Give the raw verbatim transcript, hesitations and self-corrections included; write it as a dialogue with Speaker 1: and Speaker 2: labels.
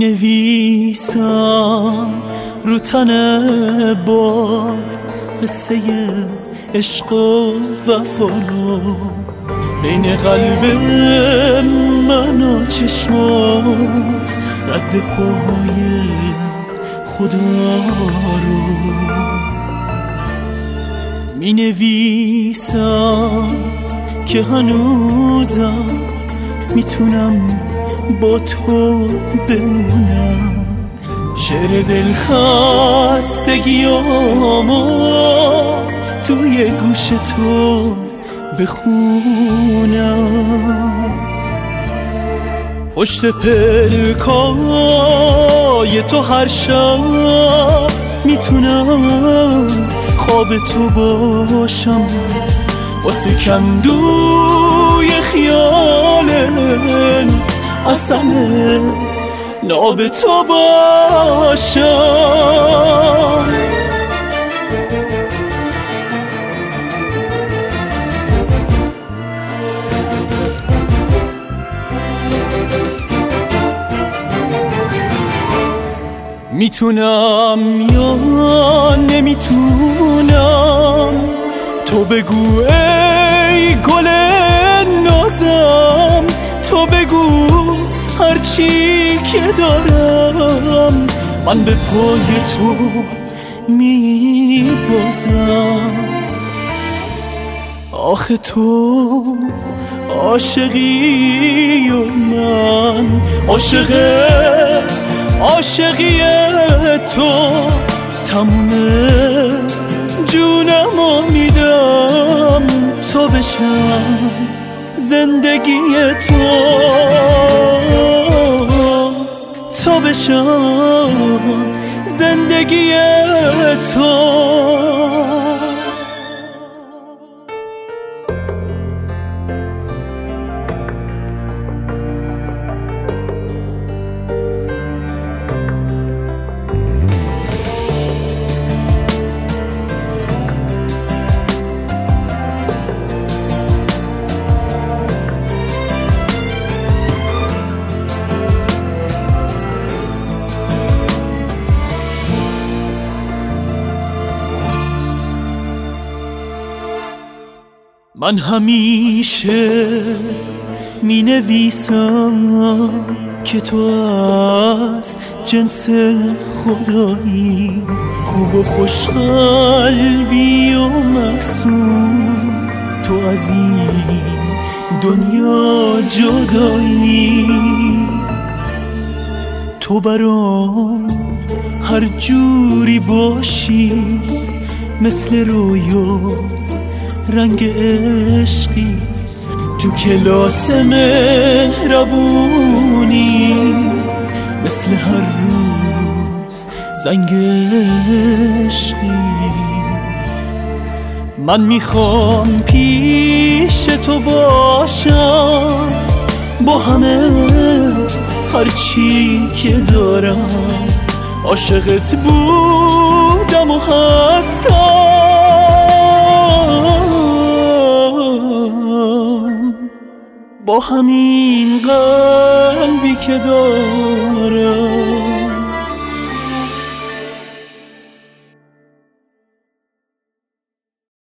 Speaker 1: نویسم رو تن باد قصه عشق و وفا رو، بین قلب من و چشمات رد پای خدا رو می نویسم که هنوزم میتونم با تو بمونم، شعر دلخستگیامو توی گوش تو بخونم، پشت پلکای تو هر شب میتونم خواب تو باشم، واسه کندوی خیالت اصلا ناب تو باشم. میتونم یا نمیتونم، تو بگو ای گل نازم، تو بگو هرچی که دارم من به پای تو میبازم. آخه تو عاشقی و من عاشق عاشقی تو، تموم جونمو میدم تا بشم زندگی تو، تا بشم زندگی تو. من همیشه می نویسم که تو از جنس خدایی، خوب و خوش قلبی و معصوم، تو از این دنیا جدایی، تو برام هر جوری باشی مثل رویا رنگ عشقی، تو کلاس مهربونی مثل هر روز زنگ عشقی. من میخوام پیش تو باشم با همه هرچی که دارم، عاشقت بودم و هستم، با همین قلبی که دارم.